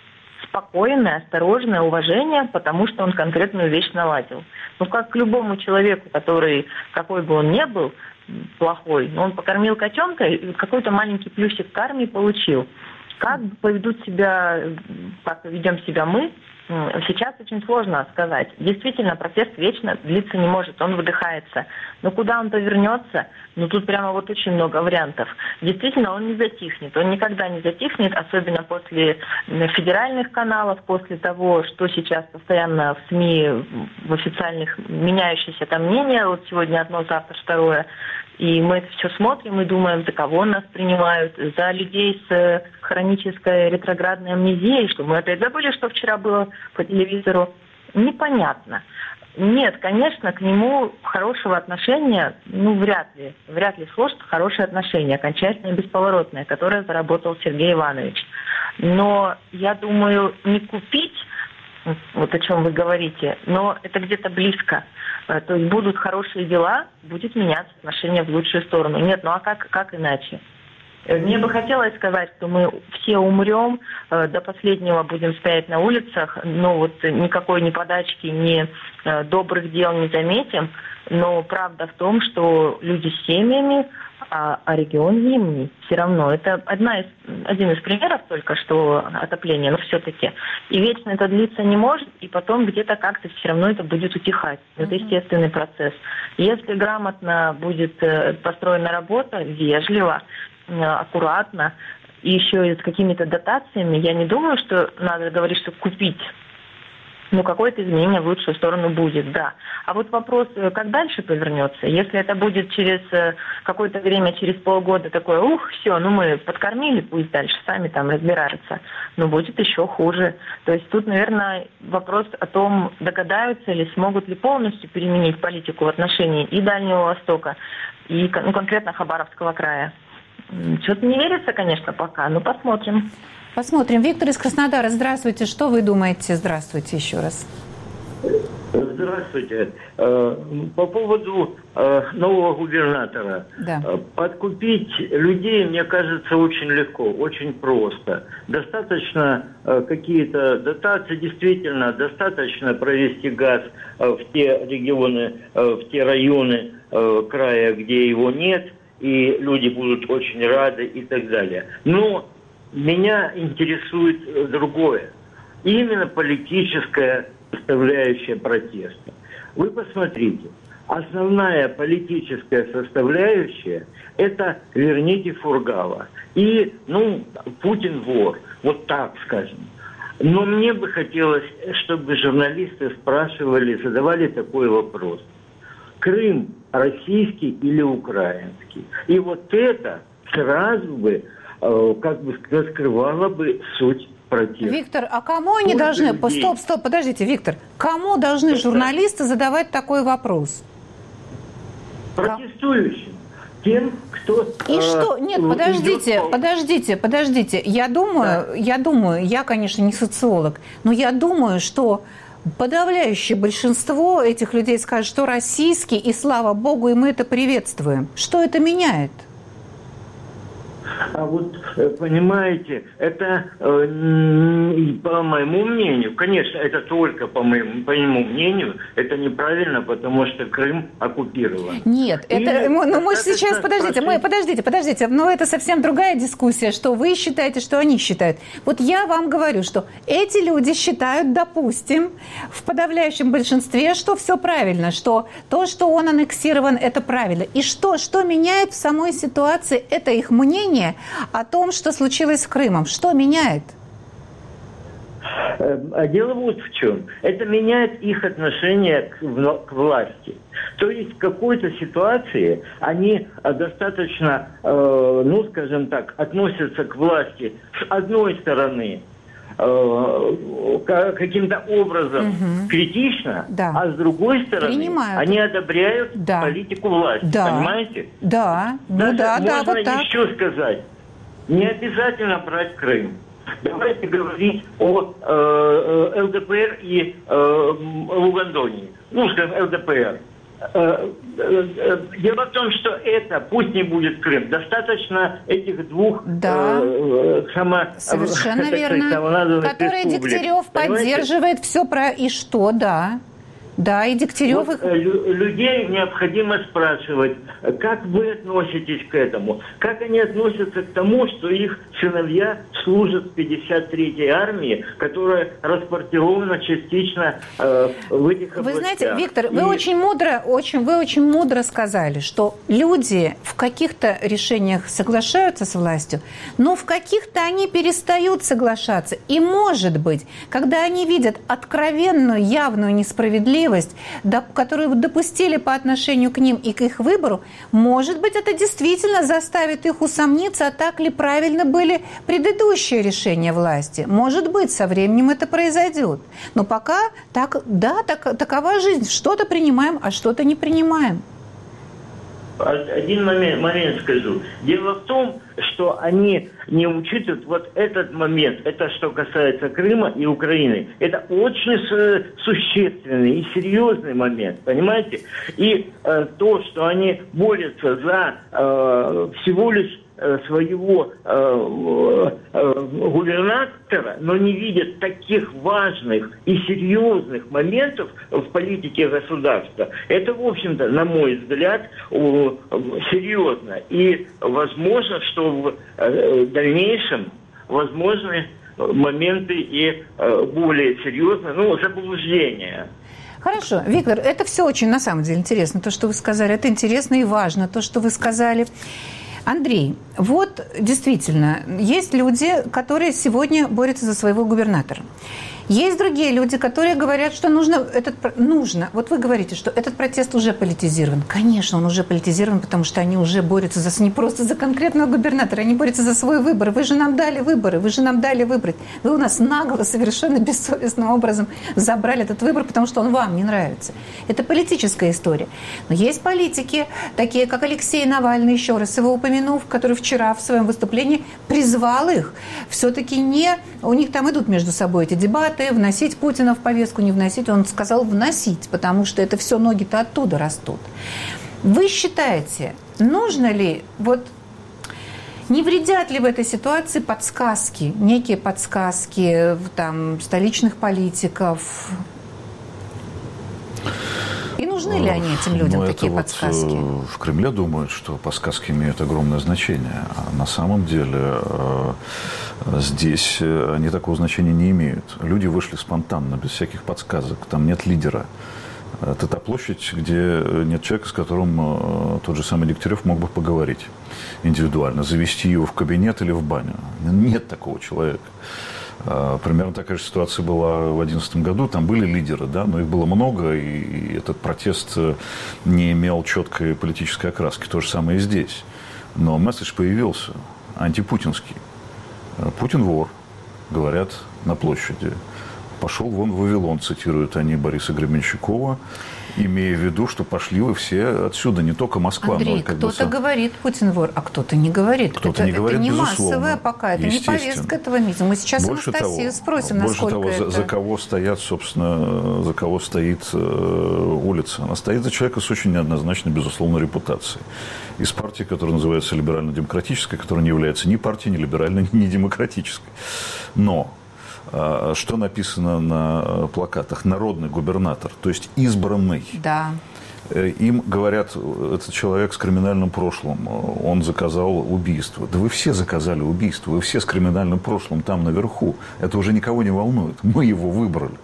спокойное, осторожное уважение, потому что он конкретную вещь наладил. Ну, как к любому человеку, который, какой бы он ни был, плохой, но он покормил котенка и какой-то маленький плюсик к армии получил. Как поведут себя, как поведем себя мы, сейчас очень сложно сказать. Действительно, процесс вечно длиться не может, он выдыхается. Но куда он повернется, тут прямо вот очень много вариантов. Действительно, он не затихнет, он никогда не затихнет, особенно после федеральных каналов, после того, что сейчас постоянно в СМИ, в официальных меняющиеся там мнения, вот сегодня одно, завтра второе. И мы это все смотрим и думаем, за кого нас принимают, за людей с хронической ретроградной амнезией, что мы опять забыли, что вчера было по телевизору. Непонятно. Нет, конечно, к нему хорошего отношения, вряд ли сложится хорошее отношение, окончательное и бесповоротное, которое заработал Сергей Иванович. Но я думаю, не купить, вот о чем вы говорите, но это где-то близко. То есть будут хорошие дела, будет меняться отношение в лучшую сторону. Нет, а как иначе? Мне бы хотелось сказать, что мы все умрем, до последнего будем стоять на улицах, но вот никакой ни подачки, ни добрых дел не заметим. Но правда в том, что люди с семьями, а регион зимний все равно. Это один из примеров только что отопления, но все-таки. И вечно это длиться не может, и потом где-то как-то все равно это будет утихать. Это естественный процесс. Если грамотно будет построена работа, вежливо, аккуратно, и еще и с какими-то дотациями, я не думаю, что надо говорить, что купить. Какое-то изменение в лучшую сторону будет, да. А вот вопрос, как дальше повернется, если это будет через какое-то время, через полгода такое, все, мы подкормили, пусть дальше сами там разбираются, но будет еще хуже. То есть тут, наверное, вопрос о том, догадаются ли, смогут ли полностью переменить политику в отношении и Дальнего Востока, и конкретно Хабаровского края. Что-то не верится, конечно, пока, но посмотрим. Посмотрим. Виктор из Краснодара, здравствуйте. Что вы думаете? Здравствуйте еще раз. Здравствуйте. По поводу нового губернатора. Да. Подкупить людей, мне кажется, очень легко, очень просто. Достаточно какие-то дотации, действительно, достаточно провести газ в те регионы, в те районы края, где его нет, и люди будут очень рады и так далее. Но меня интересует другое. Именно политическая составляющая протеста. Вы посмотрите, основная политическая составляющая – это «верните Фургала». И, Путин вор, вот так скажем. Но мне бы хотелось, чтобы журналисты спрашивали, задавали такой вопрос. Крым российский или украинский? И вот это сразу бы раскрывало бы суть протеста. Виктор, а кому они должны... Стоп, подождите, Виктор. Кому должны журналисты задавать такой вопрос? Протестующим. Тем, кто... И что? Нет, подождите. Я думаю, я, конечно, не социолог, но я думаю, что подавляющее большинство этих людей скажет, что российский, и слава богу, и мы это приветствуем. Что это меняет? А вот, понимаете, это, по моему мнению, конечно, это только по моему мнению, это неправильно, потому что Крым оккупирован. Нет, это, мы сейчас, подождите, но это совсем другая дискуссия, что вы считаете, что они считают. Вот я вам говорю, что эти люди считают, допустим, в подавляющем большинстве, что все правильно, что то, что он аннексирован, это правильно. И что меняет в самой ситуации, это их мнение о том, что случилось с Крымом. Что меняет? А дело вот в чем. Это меняет их отношение к власти. То есть в какой-то ситуации они достаточно, скажем так, относятся к власти с одной стороны каким-то образом критично, да. А с другой стороны они одобряют политику власти. Да. Понимаете? Да. Можно вот так. еще сказать, не обязательно брать Крым. Давайте говорить о ЛДПР и Лугандонии. Скажем, ЛДПР. Дело в том, что это, пусть не будет Крым, достаточно этих двух совершенно верно, которые Дегтярев поддерживает, все про и что, да. Да, и Дегтярев... Вот, людей необходимо спрашивать, как вы относитесь к этому? Как они относятся к тому, что их сыновья служат в 53-й армии, которая распортирована частично в этих областях? Вы знаете, Виктор, вы очень мудро сказали, что люди в каких-то решениях соглашаются с властью, но в каких-то они перестают соглашаться. И, может быть, когда они видят откровенную, явную несправедливость, которую допустили по отношению к ним и к их выбору, может быть, это действительно заставит их усомниться, а так ли правильно были предыдущие решения власти. Может быть, со временем это произойдет. Но пока такова жизнь. Что-то принимаем, а что-то не принимаем. Один момент скажу. Дело в том, что они не учитывают вот этот момент. Это что касается Крыма и Украины. Это очень существенный и серьезный момент, понимаете? И то, что они борются за всего лишь своего губернатора, но не видят таких важных и серьезных моментов в политике государства, это, в общем-то, на мой взгляд, серьезно. И возможно, что в дальнейшем возможны моменты и более серьезные, заблуждения. Хорошо, Виктор, это все очень, на самом деле, интересно, то, что вы сказали. Это интересно и важно, то, что вы сказали. Андрей, вот действительно, есть люди, которые сегодня борются за своего губернатора. Есть другие люди, которые говорят, что нужно. Вот вы говорите, что этот протест уже политизирован. Конечно, он уже политизирован, потому что они уже борются не просто за конкретного губернатора, они борются за свой выбор. Вы же нам дали выборы, вы же нам дали выбрать. Вы у нас нагло, совершенно бессовестным образом забрали этот выбор, потому что он вам не нравится. Это политическая история. Но есть политики, такие как Алексей Навальный, еще раз его упомянув, который вчера в своем выступлении призвал их. Все-таки у них там идут между собой эти дебаты, вносить Путина в повестку, не вносить. Он сказал вносить, потому что это все ноги-то оттуда растут. Вы считаете, нужно ли, не вредят ли в этой ситуации подсказки, некие подсказки столичных политиков? И нужны ли они этим людям, такие подсказки? В Кремле думают, что подсказки имеют огромное значение. А на самом деле здесь они такого значения не имеют. Люди вышли спонтанно, без всяких подсказок. Там нет лидера. Это та площадь, где нет человека, с которым тот же самый Дегтярев мог бы поговорить индивидуально, завести его в кабинет или в баню. Нет такого человека. Примерно такая же ситуация была в 2011 году. Там были лидеры, да, но их было много, и этот протест не имел четкой политической окраски. То же самое и здесь. Но месседж появился, антипутинский. Путин вор, говорят на площади. Пошел вон в Вавилон, цитируют они Бориса Гребенщикова, имея в виду, что пошли вы все отсюда, не только Москва. Андрей, кто-то говорит Путин вор, а кто-то не говорит. Кто-то не говорит, это не безусловно. Массовая пока, это не повестка этого митинга. Мы сейчас Анастасию спросим, насколько это... За кого стоят, собственно, за кого стоит улица. Она стоит за человека с очень неоднозначной, безусловно, репутацией. Из партии, которая называется либерально-демократической, которая не является ни партией, ни либеральной, ни демократической. Но что написано на плакатах? Народный губернатор, то есть избранный. Да. Им говорят, этот человек с криминальным прошлым, он заказал убийство. Да вы все заказали убийство, вы все с криминальным прошлым там наверху. Это уже никого не волнует. Мы его выбрали.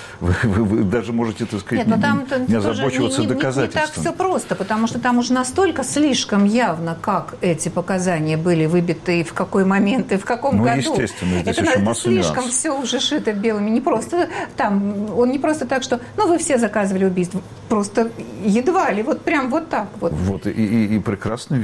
Вы даже можете, так сказать, не озабочиваться доказательствами. Не так все просто, потому что там уже настолько слишком явно, как эти показания были выбиты, и в какой момент, и в каком году. Естественно, здесь еще масса слишком нюансов. все уже шито белыми. Не просто там, он не просто так, что, вы все заказывали убийство, просто едва ли, прям так вот. И прекрасно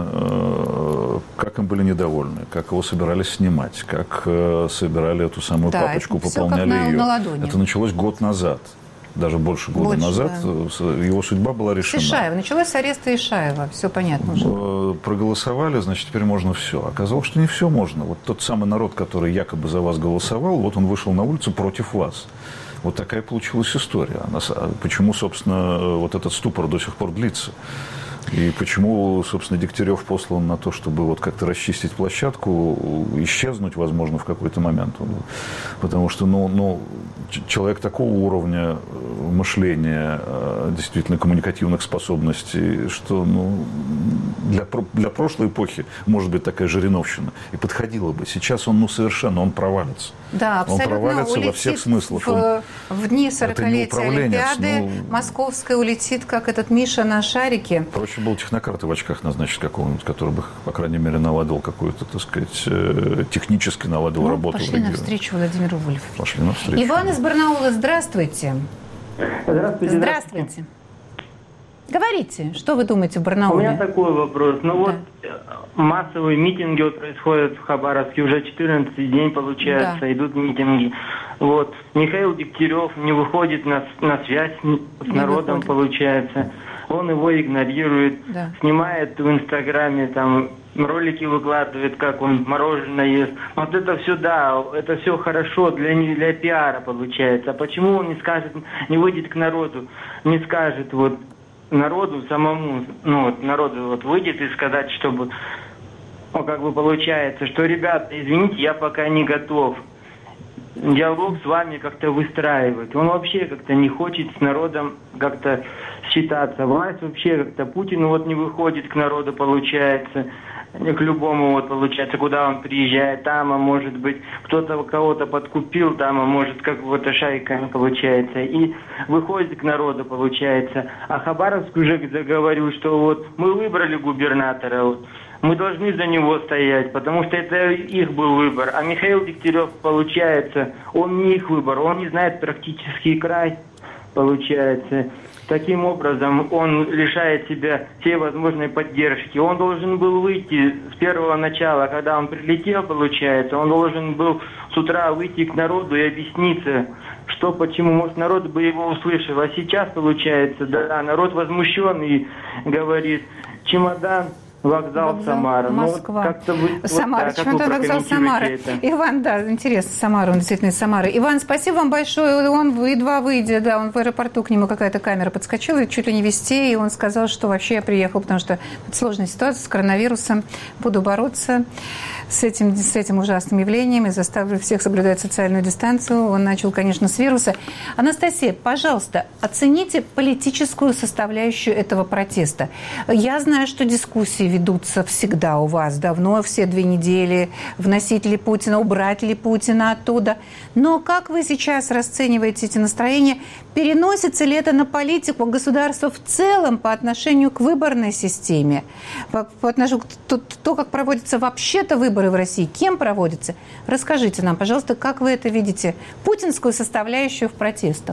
видно, как им были недовольны, как его собирались снимать, как собирали эту самую папочку, пополняли ее. На ладони. Это началось год назад, даже больше года назад, его судьба была решена. Ишаева. Началось с ареста Ишаева, все понятно уже. Проголосовали, значит, теперь можно все. Оказалось, что не все можно. Тот самый народ, который якобы за вас голосовал, он вышел на улицу против вас. Вот такая получилась история. Почему, собственно, вот этот ступор до сих пор длится? И почему, собственно, Дегтярев послан на то, чтобы вот как-то расчистить площадку, исчезнуть, возможно, в какой-то момент? Потому что, человек такого уровня мышления, действительно коммуникативных способностей, что, для прошлой эпохи, может быть, такая жириновщина и подходила бы. Сейчас он, совершенно, он провалится. Да, абсолютно. Он провалится во всех смыслах. В дни 40-летия Олимпиады Московская улетит, как этот Миша на шарике. Проще было технократа в очках назначить какого-нибудь, который бы, по крайней мере, наладил какую-то, так сказать, технически наладил работу. Пошли навстречу Владимиру Вольфовичу. Пошли навстречу. Иван из Барнаула, здравствуйте. Здравствуйте. Говорите, что вы думаете в Барнауле? У меня такой вопрос. Массовые митинги происходят в Хабаровске уже 14-й день, получается, идут митинги. Михаил Дегтярев не выходит на связь с народом, получается. Он его игнорирует, снимает в Инстаграме, ролики выкладывает, как он мороженое ест. Вот это все, это все хорошо для пиара, получается. А почему он не скажет, не выйдет к народу, не скажет народу самому, народу выйдет и сказать, чтобы, получается, что, ребята, извините, я пока не готов диалог с вами как-то выстраивать. Он вообще как-то не хочет с народом как-то считаться. Власть вообще как-то, Путин не выходит к народу, получается, к любому, получается, куда он приезжает. Там, может быть, кто-то кого-то подкупил, там, может, как шайка, получается, и выходит к народу, получается. А Хабаровск уже заговорил, что мы выбрали губернатора, мы должны за него стоять, потому что это их был выбор. А Михаил Дегтярев, получается, он не их выбор, он не знает практически край, получается. Таким образом, он лишает себя всей возможной поддержки. Он должен был выйти с первого начала, когда он прилетел, получается, он должен был с утра выйти к народу и объясниться, что, почему, может, народ бы его услышал. А сейчас, получается, народ возмущен и говорит, чемодан, вокзал Самара. Москва. Самара. Чемодан, вокзал Самара. Иван, интересно, Самара, он действительно из Самары. Иван, спасибо вам большое. Он едва выйдя, он в аэропорту, к нему какая-то камера подскочила, чуть ли не везде, и он сказал, что вообще я приехал, потому что это сложная ситуация с коронавирусом, буду бороться с этим ужасным явлением и заставлю всех соблюдать социальную дистанцию. Он начал, конечно, с вируса. Анастасия, пожалуйста, оцените политическую составляющую этого протеста. Я знаю, что дискуссии ведутся всегда у вас давно, все 2 недели, вносить ли Путина, убрать ли Путина оттуда. Но как вы сейчас расцениваете эти настроения? Переносится ли это на политику государства в целом по отношению к выборной системе? По отношению к то, как проводятся вообще-то выборы в России, кем проводятся? Расскажите нам, пожалуйста, как вы это видите, путинскую составляющую в протестах?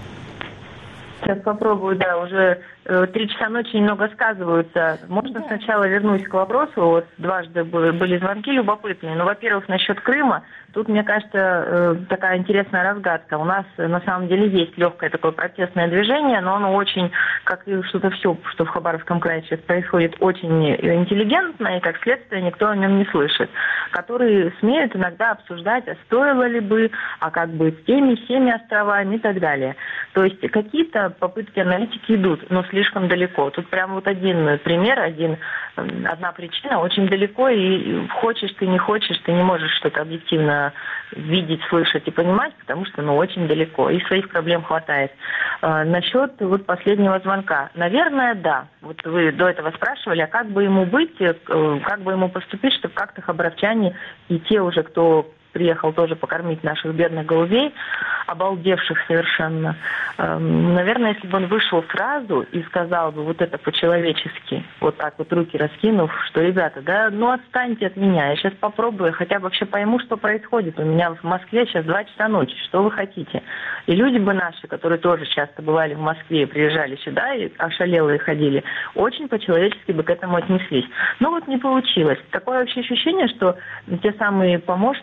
Сейчас попробую, уже 3 часа ночи немного сказываются. Можно сначала вернусь к вопросу? Дважды были звонки любопытные. Во-первых, насчет Крыма. Тут, мне кажется, такая интересная разгадка. У нас, на самом деле, есть легкое такое протестное движение, но оно очень, как и что-то все, что в Хабаровском крае сейчас происходит, очень интеллигентно, и, как следствие, никто о нем не слышит. Которые смеют иногда обсуждать, а стоило ли бы, а как бы с теми островами и так далее. То есть какие-то попытки аналитики идут, но слишком далеко. Тут прям один пример, одна причина очень далеко, и хочешь ты, не хочешь, ты не можешь что-то объективно видеть, слышать и понимать, потому что очень далеко, и своих проблем хватает. Насчет последнего звонка. Наверное, да. Вы до этого спрашивали, а как бы ему быть, как бы ему поступить, чтобы как-то хабаровчане и те уже, кто приехал тоже покормить наших бедных голубей, обалдевших совершенно. Наверное, если бы он вышел сразу и сказал бы это по-человечески, так руки раскинув, что, ребята, отстаньте от меня, я сейчас попробую, хотя бы вообще пойму, что происходит. У меня в Москве сейчас 2 часа ночи, что вы хотите? И люди бы наши, которые тоже часто бывали в Москве и приезжали сюда, и ошалелые ходили, очень по-человечески бы к этому отнеслись. Но не получилось. Такое вообще ощущение, что те самые помощники,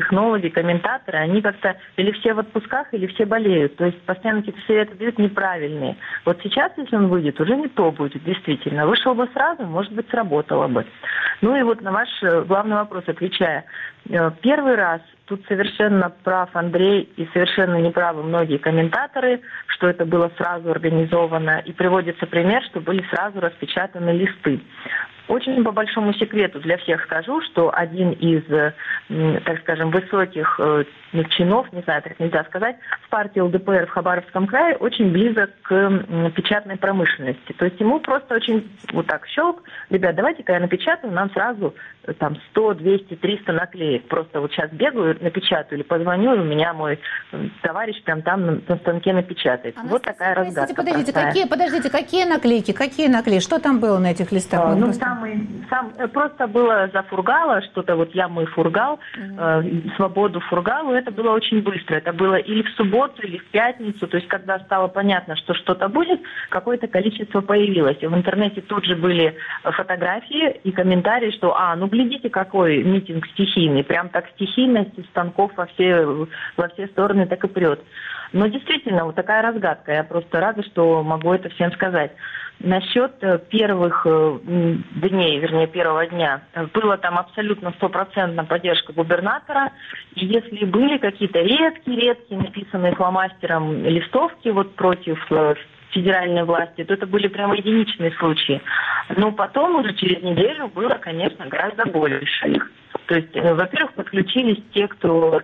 технологи, комментаторы, они как-то или все в отпусках, или все болеют. То есть постоянно какие-то советы дают неправильные. Вот сейчас, если он выйдет, уже не то будет, действительно. Вышел бы сразу, может быть, сработало бы. Ну и вот на ваш главный вопрос отвечая. Первый раз тут совершенно прав Андрей и совершенно неправы многие комментаторы, что это было сразу организовано. И приводится пример, что были сразу распечатаны листы. Очень по большому секрету для всех скажу, что один из, так скажем, высоких чинов, не знаю, так нельзя сказать, в партии ЛДПР в Хабаровском крае очень близок к печатной промышленности. То есть ему просто очень вот так щелк: ребят, давайте-ка я напечатаю, нам сразу там 100, 200, 300 наклеек. Просто вот сейчас бегаю, напечатаю или позвоню, и у меня мой товарищ прям там на станке напечатает. Вот такая разгадка. Подождите, какие наклейки? Что там было на этих листах? Просто было за Фургала, что-то вот я, мой Фургал, свободу Фургалу, это было очень быстро. Это было или в субботу, или в пятницу, то есть когда стало понятно, что что-то будет, какое-то количество появилось. И в интернете тут же были фотографии и комментарии, что, глядите, какой митинг стихийный, прям так стихийность из станков во все стороны так и прет. Но действительно, вот такая разгадка, я просто рада, что могу это всем сказать. Насчет первых дней, вернее, первого дня, была там абсолютно 100% поддержка губернатора. И если были какие-то редкие написанные фломастером листовки вот против федеральной власти, то это были прямо единичные случаи. Но потом уже через неделю было, конечно, гораздо больше их. То есть, во-первых, подключились те, кто...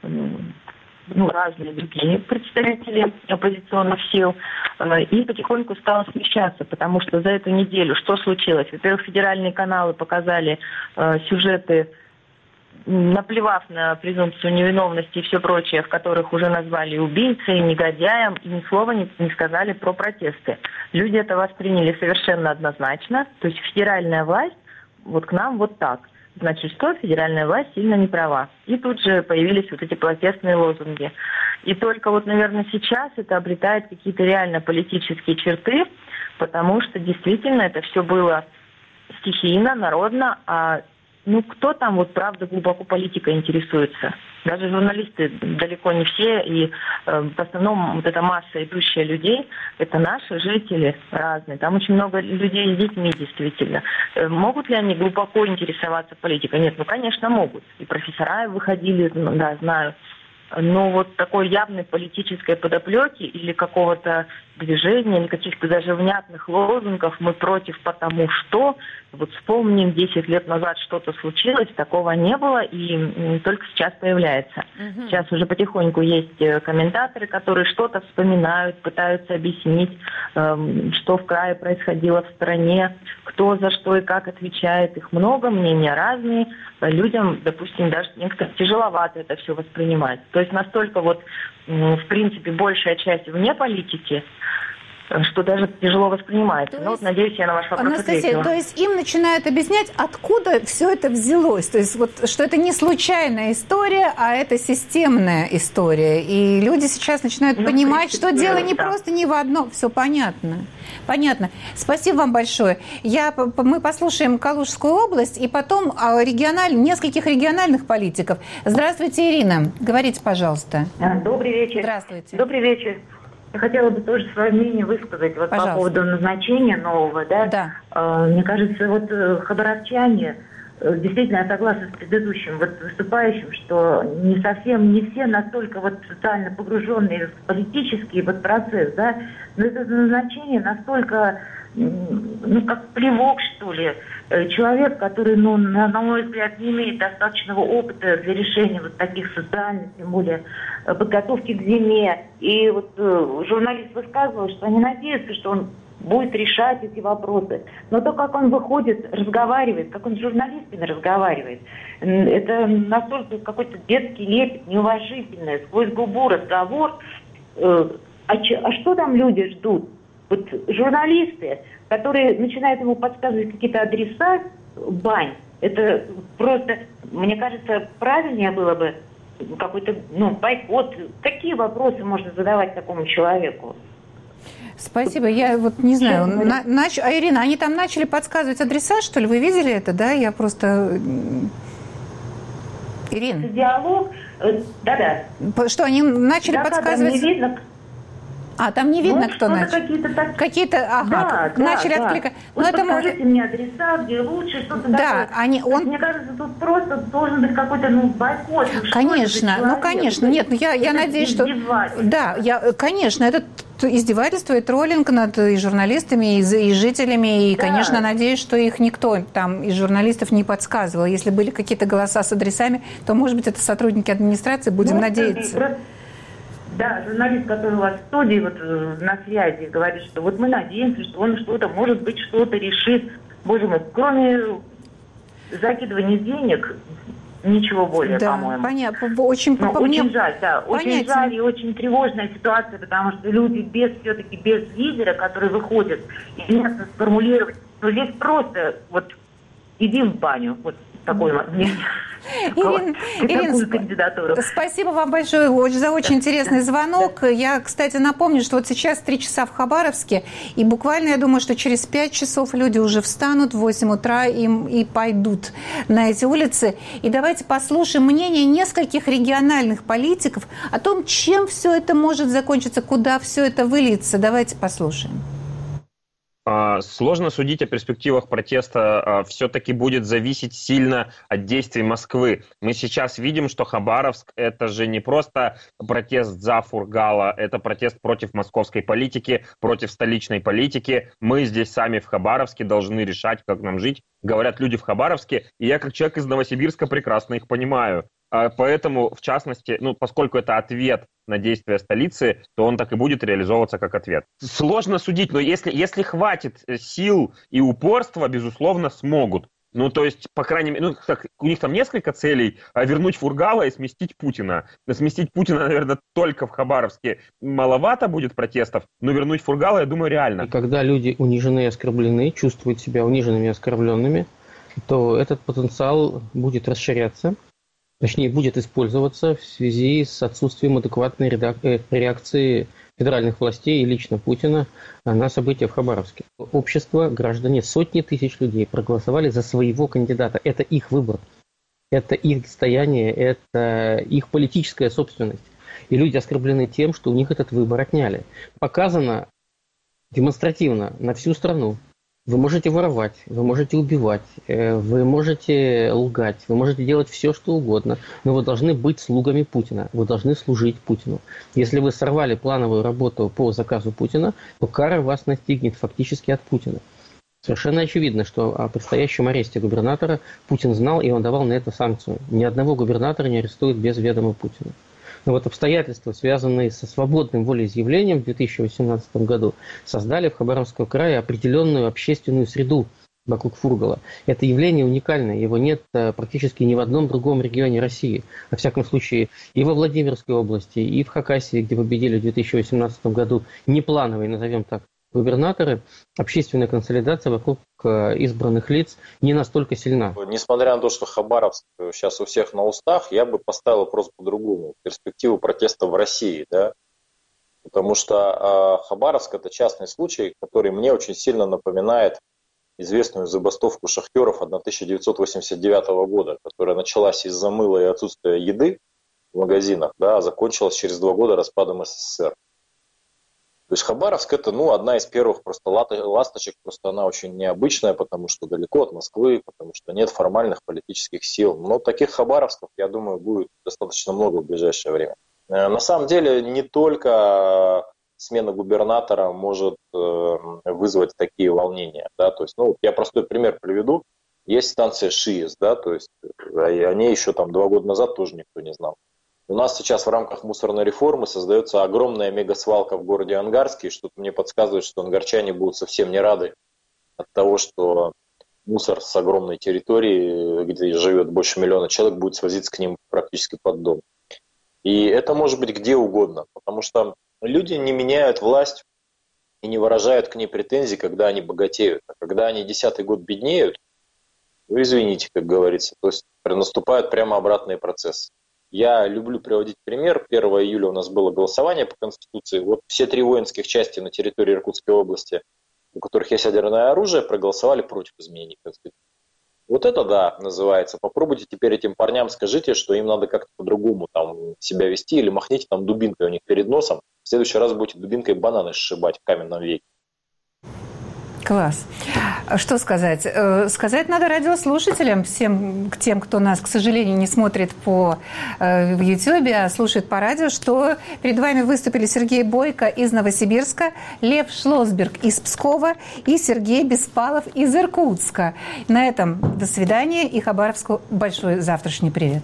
разные другие представители оппозиционных сил, и потихоньку стало смещаться, потому что за эту неделю что случилось? Во-первых, федеральные каналы показали сюжеты, наплевав на презумпцию невиновности и все прочее, в которых уже назвали убийцей, негодяем, и ни слова не сказали про протесты. Люди это восприняли совершенно однозначно, то есть федеральная власть вот к нам вот так. Значит, что федеральная власть сильно не права. И тут же появились вот эти протестные лозунги. И только вот, наверное, сейчас это обретает какие-то реально политические черты, потому что действительно это все было стихийно, народно, кто там вот правда глубоко политикой интересуется? Даже журналисты далеко не все, и в основном вот эта масса идущая людей, это наши жители разные. Там очень много людей с детьми действительно. Могут ли они глубоко интересоваться политикой? Нет, конечно, могут. И профессора выходили, да, знаю. Но вот такой явной политической подоплеки или какого-то движения, или каких-то даже внятных лозунгов «мы против, потому что», вот вспомним, 10 лет назад что-то случилось, такого не было, и только сейчас появляется. Сейчас уже потихоньку есть комментаторы, которые что-то вспоминают, пытаются объяснить, что в крае происходило в стране, кто за что и как отвечает. Их много, мнения разные. Людям, допустим, даже некоторым тяжеловато это все воспринимать. То есть настолько вот, в принципе, большая часть вне политики, что даже тяжело воспринимается. Вот, надеюсь, я на ваш вопрос ответила. То есть им начинают объяснять, откуда все это взялось. То есть вот, что это не случайная история, а это системная история. И люди сейчас начинают понимать, что дело не просто не в одном. Все понятно. Понятно. Спасибо вам большое. Мы послушаем Калужскую область и потом нескольких региональных политиков. Здравствуйте, Ирина. Говорите, пожалуйста. Добрый вечер. Здравствуйте. Добрый вечер. Я хотела бы тоже свое мнение высказать вот по поводу назначения нового. Да? Мне кажется, вот хабаровчане, действительно, я согласна с предыдущим выступающим, что не все настолько вот социально погруженные в политический процесс, да, но это назначение настолько, как плевок, что ли. Человек, который, на мой взгляд, не имеет достаточного опыта для решения вот таких социальных, тем более подготовки к зиме. И вот журналист высказывал, что они надеются, что он будет решать эти вопросы. Но то, как он выходит, разговаривает, как он с журналистами разговаривает, это настолько какой-то детский лепет, неуважительный, сквозь губу разговор. А что там люди ждут? Вот журналисты, которые начинают ему подсказывать какие-то адреса, бань, это просто, мне кажется, правильнее было бы какой-то, бойкот. Какие вопросы можно задавать такому человеку? Спасибо. Я вот не знаю. Ирина, они там начали подсказывать адреса, что ли? Вы видели это, да? Я просто... Ирина. Диалог, да-да. Что, они начали подсказывать? Не видно. Там не видно, кто начал. Какие-то, начали откликать. Вот подскажите мне адреса, где лучше, что-то такое. Мне кажется, тут просто должен быть какой-то бойкот. Конечно. Нет, я надеюсь, что... Да, конечно, это издевательство и троллинг над и журналистами, и жителями. И, конечно, надеюсь, что их никто там из журналистов не подсказывал. Если были какие-то голоса с адресами, то, может быть, это сотрудники администрации, будем надеяться. Да, журналист, который у вас в студии, вот на связи, говорит, что вот мы надеемся, что он что-то, может быть, что-то решит. Боже мой, кроме закидывания денег, ничего более, по-моему. Понятно. Очень жаль, очень жаль и очень тревожная ситуация, потому что люди все-таки без лидера, который выходит и ясно сформулировать, что здесь просто вот иди в баню, вот такое мнение. Ирина, спасибо вам большое за очень интересный звонок. Я, кстати, напомню, что вот сейчас 3 часа в Хабаровске, и буквально, я думаю, что через 5 часов люди уже встанут в 8 утра и пойдут на эти улицы. И давайте послушаем мнение нескольких региональных политиков о том, чем все это может закончиться, куда все это выльется. Давайте послушаем. Сложно судить о перспективах протеста, все-таки будет зависеть сильно от действий Москвы. Мы сейчас видим, что Хабаровск – это же не просто протест за Фургала, это протест против московской политики, против столичной политики. Мы здесь сами в Хабаровске должны решать, как нам жить, говорят люди в Хабаровске, и я как человек из Новосибирска прекрасно их понимаю. Поэтому, в частности, поскольку это ответ на действия столицы, то он так и будет реализовываться как ответ. Сложно судить, но если хватит сил и упорства, безусловно, смогут. То есть, по крайней мере, у них там несколько целей: вернуть Фургала и сместить Путина. Сместить Путина, наверное, только в Хабаровске маловато будет протестов, но вернуть Фургала, я думаю, реально. И когда люди унижены и оскорблены, чувствуют себя униженными и оскорбленными, то этот потенциал будет расширяться. Точнее, будет использоваться в связи с отсутствием адекватной реакции федеральных властей и лично Путина на события в Хабаровске. Общество, граждане, сотни тысяч людей проголосовали за своего кандидата. Это их выбор, это их достояние, это их политическая собственность. И люди оскорблены тем, что у них этот выбор отняли. Показано демонстративно на всю страну. Вы можете воровать, вы можете убивать, вы можете лгать, вы можете делать все, что угодно, но вы должны быть слугами Путина, вы должны служить Путину. Если вы сорвали плановую работу по заказу Путина, то кара вас настигнет фактически от Путина. Совершенно очевидно, что о предстоящем аресте губернатора Путин знал, и он давал на это санкцию. Ни одного губернатора не арестуют без ведома Путина. Но вот обстоятельства, связанные со свободным волеизъявлением в 2018 году, создали в Хабаровском крае определенную общественную среду вокруг Фургала. Это явление уникальное, его нет практически ни в одном другом регионе России. Во всяком случае, и во Владимирской области, и в Хакасии, где победили в 2018 году неплановые, назовем так, губернаторы, общественная консолидация вокруг избранных лиц не настолько сильна. Несмотря на то, что Хабаровск сейчас у всех на устах, я бы поставил вопрос по-другому. Перспективу протеста в России, да? Потому что Хабаровск – это частный случай, который мне очень сильно напоминает известную забастовку шахтеров 1989 года, которая началась из-за мыла и отсутствия еды в магазинах, да, а закончилась через 2 года распадом СССР. То есть Хабаровск это одна из первых просто ласточек, просто она очень необычная, потому что далеко от Москвы, потому что нет формальных политических сил. Но таких Хабаровсков, я думаю, будет достаточно много в ближайшее время. На самом деле не только смена губернатора может вызвать такие волнения. Да? То есть, я простой пример приведу. Есть станция ШИЭС, да, то есть о ней еще 2 года назад тоже никто не знал. У нас сейчас в рамках мусорной реформы создается огромная мегасвалка в городе Ангарске, и что-то мне подсказывает, что ангарчане будут совсем не рады от того, что мусор с огромной территории, где живет больше 1 миллиона человек, будет свозиться к ним практически под дом. И это может быть где угодно, потому что люди не меняют власть и не выражают к ней претензий, когда они богатеют. А когда они 10-й год беднеют, вы извините, как говорится, то есть наступают прямо обратные процессы. Я люблю приводить пример. 1 июля у нас было голосование по Конституции. Вот все 3 воинских части на территории Иркутской области, у которых есть ядерное оружие, проголосовали против изменений Конституции. Вот это да, называется. Попробуйте теперь этим парням, скажите, что им надо как-то по-другому там себя вести, или махните там дубинкой у них перед носом. В следующий раз будете дубинкой бананы сшибать в каменном веке. Класс. Что сказать? Сказать надо радиослушателям, всем тем, кто нас, к сожалению, не смотрит в Ютьюбе, а слушает по радио, что перед вами выступили Сергей Бойко из Новосибирска, Лев Шлосберг из Пскова и Сергей Беспалов из Иркутска. На этом до свидания и Хабаровску большой завтрашний привет.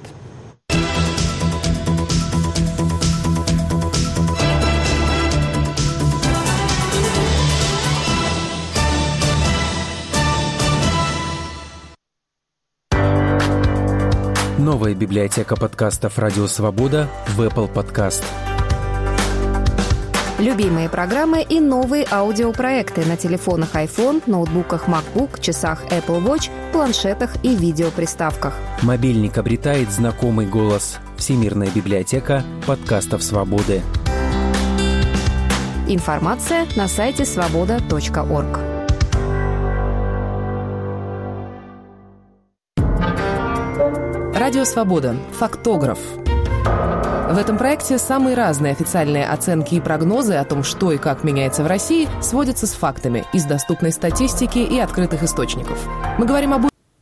Новая библиотека подкастов «Радио Свобода» в Apple Podcast. Любимые программы и новые аудиопроекты на телефонах iPhone, ноутбуках MacBook, часах Apple Watch, планшетах и видеоприставках. Мобильник обретает знакомый голос. Всемирная библиотека подкастов «Свободы». Информация на сайте svoboda.org. Радио «Свобода». Фактограф. В этом проекте самые разные официальные оценки и прогнозы о том, что и как меняется в России, сводятся с фактами из доступной статистики и открытых источников. Мы говорим об